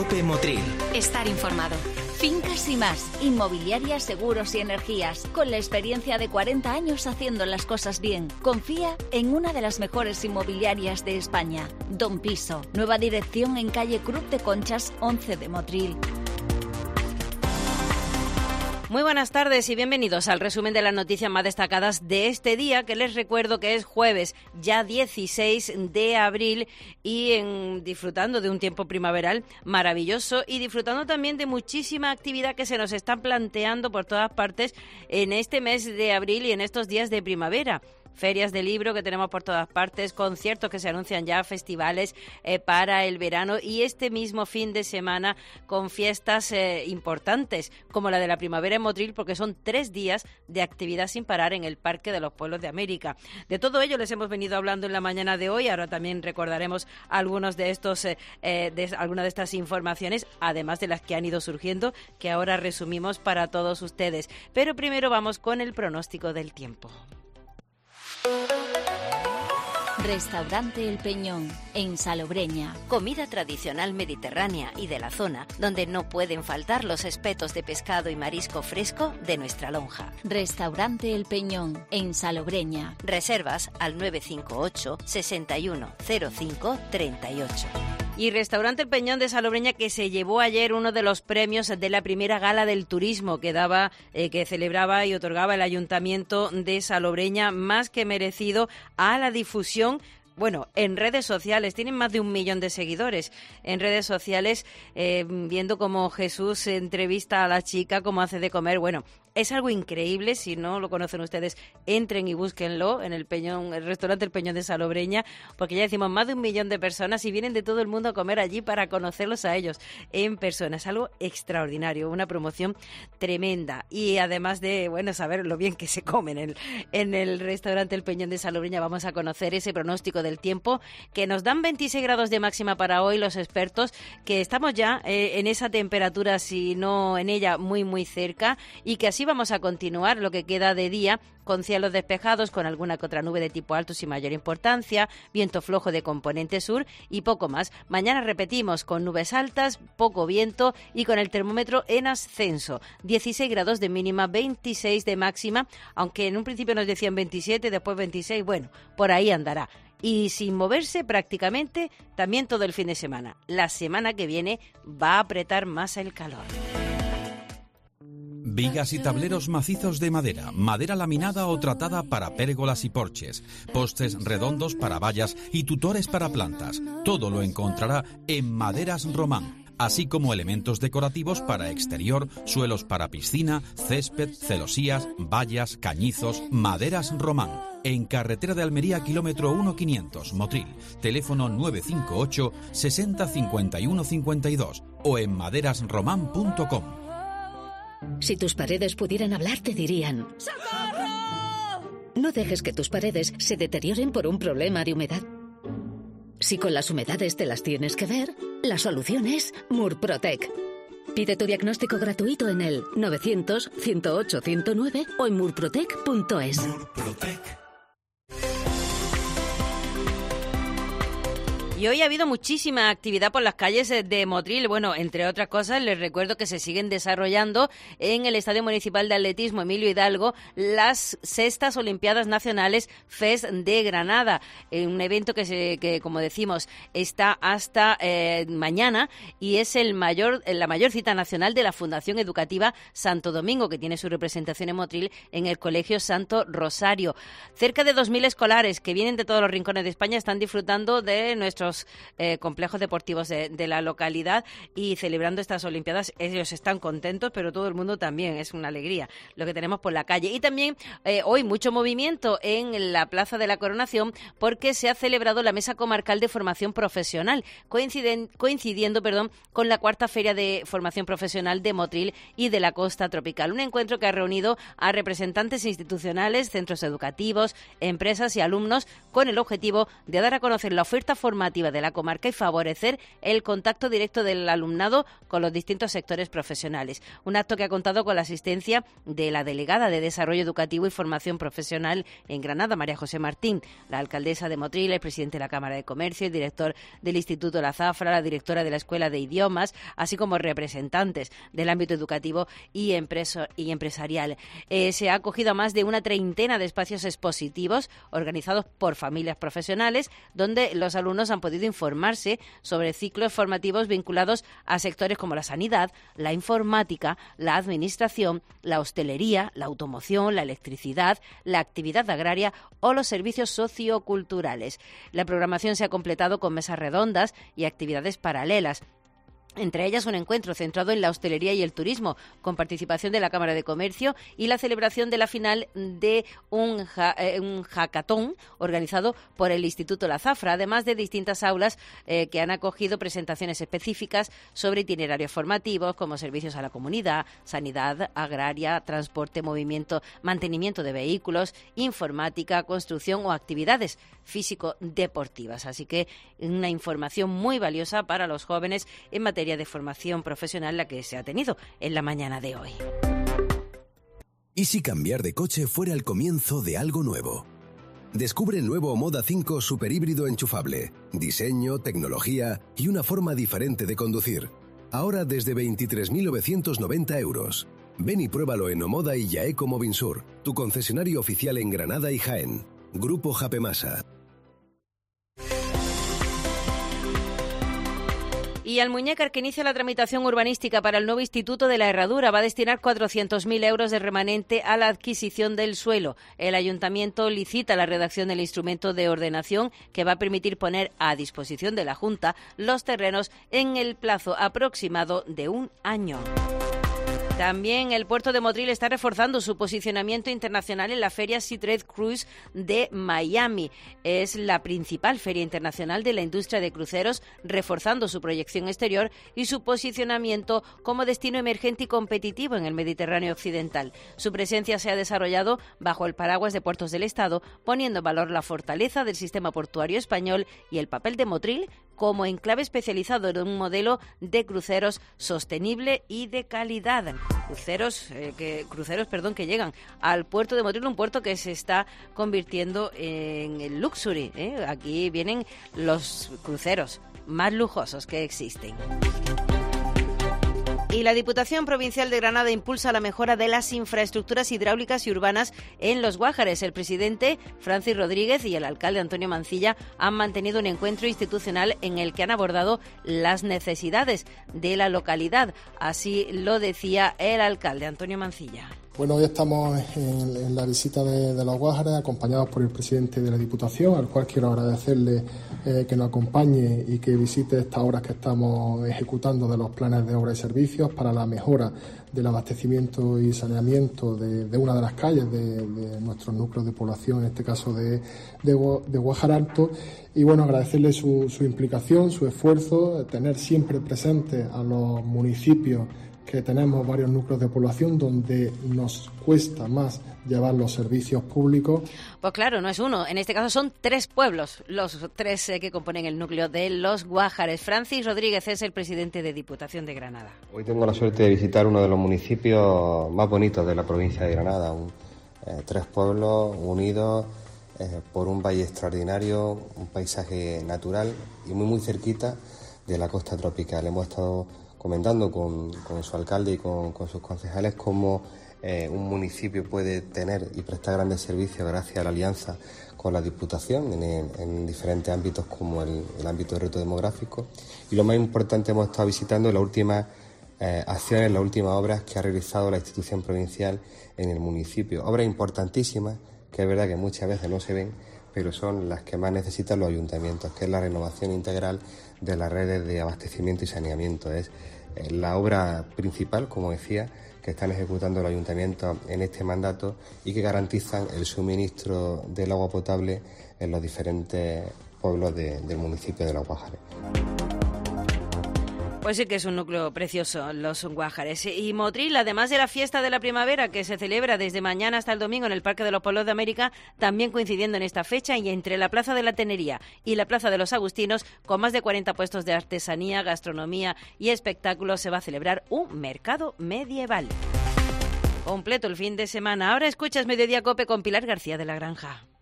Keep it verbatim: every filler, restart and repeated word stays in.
COPE Motril. Estar informado. Fincas y más, inmobiliarias, seguros y energías. Con la experiencia de cuarenta años haciendo las cosas bien. Confía en una de las mejores inmobiliarias de España. Don Piso. Nueva dirección en calle Cruz de Conchas, once de Motril. Muy buenas tardes y bienvenidos al resumen de las noticias más destacadas de este día, que les recuerdo que es jueves, ya dieciséis de abril, y en, disfrutando de un tiempo primaveral maravilloso y disfrutando también de muchísima actividad que se nos está planteando por todas partes en este mes de abril y en estos días de primavera. Ferias de libro que tenemos por todas partes, conciertos que se anuncian ya, festivales eh, para el verano, y este mismo fin de semana con fiestas eh, importantes como la de la primavera en Motril, porque son tres días de actividad sin parar en el Parque de los Pueblos de América. De todo ello les hemos venido hablando en la mañana de hoy. Ahora también recordaremos algunos de estos, eh, eh, de, algunas de estas informaciones, además de las que han ido surgiendo, que ahora resumimos para todos ustedes. Pero primero vamos con el pronóstico del tiempo. Restaurante El Peñón, en Salobreña. Comida tradicional mediterránea y de la zona, donde no pueden faltar los espetos de pescado y marisco fresco de nuestra lonja. Restaurante El Peñón, en Salobreña. Reservas al nueve cinco ocho, sesenta y uno, cero cinco, treinta y ocho. Y Restaurante El Peñón de Salobreña, que se llevó ayer uno de los premios de la primera gala del turismo que daba, eh, que celebraba y otorgaba el Ayuntamiento de Salobreña, más que merecido a la difusión. Bueno, en redes sociales, tienen más de un millón de seguidores en redes sociales, eh, viendo cómo Jesús entrevista a la chica, cómo hace de comer. Bueno, es algo increíble. Si no lo conocen ustedes, entren y búsquenlo en el Peñón, el restaurante El Peñón de Salobreña, porque ya decimos más de un millón de personas y vienen de todo el mundo a comer allí para conocerlos a ellos en persona. Es algo extraordinario, una promoción tremenda. Y además de, bueno, saber lo bien que se come en el, en el restaurante El Peñón de Salobreña, vamos a conocer ese pronóstico del tiempo, que nos dan veintiséis grados de máxima para hoy los expertos, que estamos ya eh, en esa temperatura, si no en ella, muy muy cerca, y que así vamos a continuar lo que queda de día, con cielos despejados, con alguna que otra nube de tipo alto sin mayor importancia, viento flojo de componente sur y poco más. Mañana repetimos, con nubes altas, poco viento y con el termómetro en ascenso. dieciséis grados de mínima, veintiséis de máxima, aunque en un principio nos decían veintisiete, después veintiséis, bueno, por ahí andará. Y sin moverse prácticamente también todo el fin de semana. La semana que viene va a apretar más el calor. Vigas y tableros macizos de madera, madera laminada o tratada para pérgolas y porches, postes redondos para vallas y tutores para plantas. Todo lo encontrará en Maderas Román, así como elementos decorativos para exterior, suelos para piscina, césped, celosías, vallas, cañizos. Maderas Román, en carretera de Almería, kilómetro uno quinientos, Motril. Teléfono nueve cinco ocho, sesenta, cincuenta y uno, cincuenta y dos o en maderas román punto com. Si tus paredes pudieran hablar, te dirían: ¡socorro! No dejes que tus paredes se deterioren por un problema de humedad. Si con las humedades te las tienes que ver, la solución es Murprotec. Pide tu diagnóstico gratuito en el novecientos, ciento ocho, ciento nueve o en murprotec punto es. Murprotec. Y hoy ha habido muchísima actividad por las calles de Motril. Bueno, entre otras cosas, les recuerdo que se siguen desarrollando en el Estadio Municipal de Atletismo Emilio Hidalgo las sextas Olimpiadas Nacionales F E S de Granada. Un evento que, se, que como decimos, está hasta eh, mañana y es el mayor, la mayor cita nacional de la Fundación Educativa Santo Domingo, que tiene su representación en Motril en el Colegio Santo Rosario. Cerca de dos mil escolares que vienen de todos los rincones de España están disfrutando de nuestros Eh, complejos deportivos de, de la localidad y celebrando estas Olimpiadas. Ellos están contentos, pero todo el mundo también. Es una alegría lo que tenemos por la calle. Y también eh, hoy mucho movimiento en la Plaza de la Coronación, porque se ha celebrado la Mesa Comarcal de Formación Profesional, coinciden, coincidiendo perdón, con la cuarta Feria de Formación Profesional de Motril y de la Costa Tropical. Un encuentro que ha reunido a representantes institucionales, centros educativos, empresas y alumnos, con el objetivo de dar a conocer la oferta formativa educativa de la comarca y favorecer el contacto directo del alumnado con los distintos sectores profesionales. Un acto que ha contado con la asistencia de la delegada de Desarrollo Educativo y Formación Profesional en Granada, María José Martín, la alcaldesa de Motril, el presidente de la Cámara de Comercio, el director del Instituto La Zafra, la directora de la Escuela de Idiomas, así como representantes del ámbito educativo y, empreso, y empresarial. Eh, se ha acogido a más de una treintena de espacios expositivos organizados por familias profesionales, donde los alumnos han podido informarse sobre ciclos formativos vinculados a sectores como la sanidad, la informática, la administración, la hostelería, la automoción, la electricidad, la actividad agraria o los servicios socioculturales. La programación se ha completado con mesas redondas y actividades paralelas. Entre ellas un encuentro centrado en la hostelería y el turismo, con participación de la Cámara de Comercio y la celebración de la final de un, ja, eh, un hackathon organizado por el Instituto La Zafra, además de distintas aulas eh, que han acogido presentaciones específicas sobre itinerarios formativos como servicios a la comunidad, sanidad agraria, transporte, movimiento, mantenimiento de vehículos, informática, construcción o actividades físico-deportivas. Así que una información muy valiosa para los jóvenes en materia de formación profesional, la que se ha tenido en la mañana de hoy. ¿Y si cambiar de coche fuera el comienzo de algo nuevo? Descubre el nuevo Moda cinco super híbrido enchufable. Diseño, tecnología y una forma diferente de conducir. Ahora desde veintitrés mil novecientos noventa euros. Ven y pruébalo en Omoda y Yaeco Movinsur, tu concesionario oficial en Granada y Jaén. Grupo Japemasa. Y Almuñécar, que inicia la tramitación urbanística para el nuevo Instituto de la Herradura, va a destinar cuatrocientos mil euros de remanente a la adquisición del suelo. El Ayuntamiento licita la redacción del instrumento de ordenación que va a permitir poner a disposición de la Junta los terrenos en el plazo aproximado de un año. También el puerto de Motril está reforzando su posicionamiento internacional en la Feria SeaTrade Cruise de Miami. Es la principal feria internacional de la industria de cruceros, reforzando su proyección exterior y su posicionamiento como destino emergente y competitivo en el Mediterráneo occidental. Su presencia se ha desarrollado bajo el paraguas de Puertos del Estado, poniendo en valor la fortaleza del sistema portuario español y el papel de Motril como enclave especializado en un modelo de cruceros sostenible y de calidad. Cruceros, eh, que, cruceros perdón, que llegan al puerto de Motril, un puerto que se está convirtiendo en el luxury. ¿eh? Aquí vienen los cruceros más lujosos que existen. Y la Diputación Provincial de Granada impulsa la mejora de las infraestructuras hidráulicas y urbanas en Los Guájares. El presidente Francis Rodríguez y el alcalde Antonio Mancilla han mantenido un encuentro institucional en el que han abordado las necesidades de la localidad. Así lo decía el alcalde Antonio Mancilla. Bueno, hoy estamos en, en la visita de, de Los Guájares, acompañados por el presidente de la Diputación, al cual quiero agradecerle eh, que nos acompañe y que visite estas obras que estamos ejecutando de los planes de obra y servicios para la mejora del abastecimiento y saneamiento de, de una de las calles de, de nuestros núcleos de población, en este caso de, de, de Guájar Alto. Y bueno, agradecerle su, su implicación, su esfuerzo, tener siempre presente a los municipios que tenemos varios núcleos de población donde nos cuesta más llevar los servicios públicos. Pues claro, no es uno, en este caso son tres pueblos, los tres eh, que componen el núcleo de Los Guájares. Francis Rodríguez es el presidente de Diputación de Granada. Hoy tengo la suerte de visitar uno de los municipios más bonitos de la provincia de Granada, un, eh, tres pueblos unidos eh, por un valle extraordinario, un paisaje natural y muy muy cerquita de la costa tropical. Hemos estado comentando con, con su alcalde y con, con sus concejales cómo eh, un municipio puede tener y prestar grandes servicios gracias a la alianza con la Diputación en, en diferentes ámbitos como el, el ámbito del reto demográfico. Y lo más importante, hemos estado visitando las últimas eh, acciones, las últimas obras que ha realizado la institución provincial en el municipio. Obras importantísimas que es verdad que muchas veces no se ven, pero son las que más necesitan los ayuntamientos, que es la renovación integral de las redes de abastecimiento y saneamiento. Es la obra principal, como decía, que están ejecutando los ayuntamientos en este mandato y que garantizan el suministro del agua potable en los diferentes pueblos de, del municipio de Los Guájares. Pues sí que es un núcleo precioso, los Guájares. Y Motril, además de la fiesta de la primavera que se celebra desde mañana hasta el domingo en el Parque de los Pueblos de América, también coincidiendo en esta fecha y entre la Plaza de la Tenería y la Plaza de los Agustinos, con más de cuarenta puestos de artesanía, gastronomía y espectáculos, se va a celebrar un mercado medieval. Completo el fin de semana. Ahora escuchas Mediodía Cope con Pilar García de la Granja.